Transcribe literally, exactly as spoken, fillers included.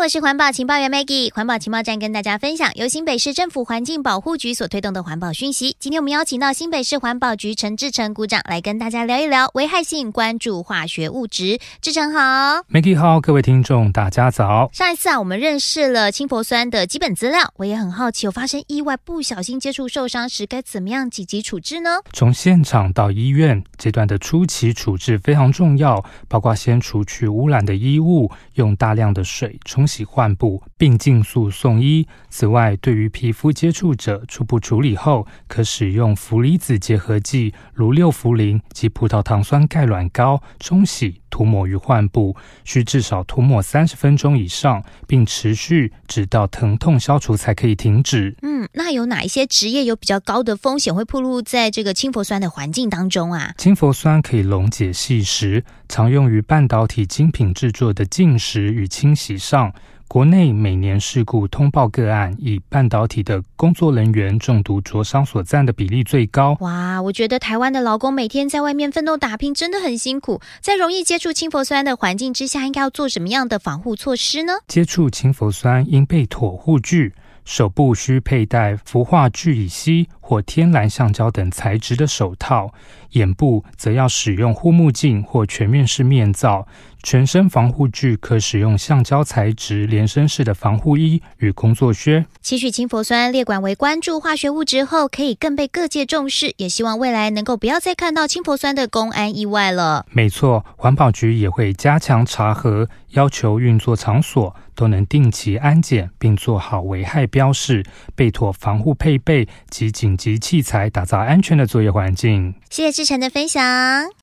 我是环保情报员 Maggie， 环保情报站跟大家分享由新北市政府环境保护局所推动的环保讯息。今天我们邀请到新北市环保局陈志成股长来跟大家聊一聊危害性关注化学物质。志成好。 Maggie 好，各位听众大家早。 上一次啊，我们认识了氢氟酸的基本资料，我也很好奇，有发生意外不小心接触受伤时该怎么样紧急处置呢？ 从现场到医院阶段的初期处置非常重要，包括先除去污染的衣物，用大量的水冲洗患部，并尽速送医。此外，对于皮肤接触者，初步处理后可使用氟离子结合剂如六氟林及葡萄糖酸钙卵膏冲洗涂抹于患部，需至少涂抹三十分钟以上，并持续直到疼痛消除才可以停止。 嗯，那有哪一些职业有比较高的风险会暴露在这个氢氟酸的环境当中啊？ 氢氟酸可以溶解细石，常用于半导体精品制作的净石与清洗上。国内每年事故通报个案，以半导体的工作人员中毒灼伤所占的比例最高。 哇，我觉得台湾的劳工每天在外面奋斗打拼，真的很辛苦。在容易接触氢氟酸的环境之下，应该要做什么样的防护措施呢？ 接触氢氟酸应备妥护具，手部需佩戴氟化聚乙烯或天然橡胶等材质的手套，眼部则要使用护目镜或全面式面罩。全身防护具可使用橡胶材质连身式的防护衣与工作靴。 期许氢氟酸列管为关注化学物质后，可以更被各界重视，也希望未来能够不要再看到氢氟酸的公安意外了。 没错，环保局也会加强查核，要求运作场所都能定期安检，并做好危害标示，备妥防护配备及紧急器材，打造安全的作业环境。 谢谢志成的分享。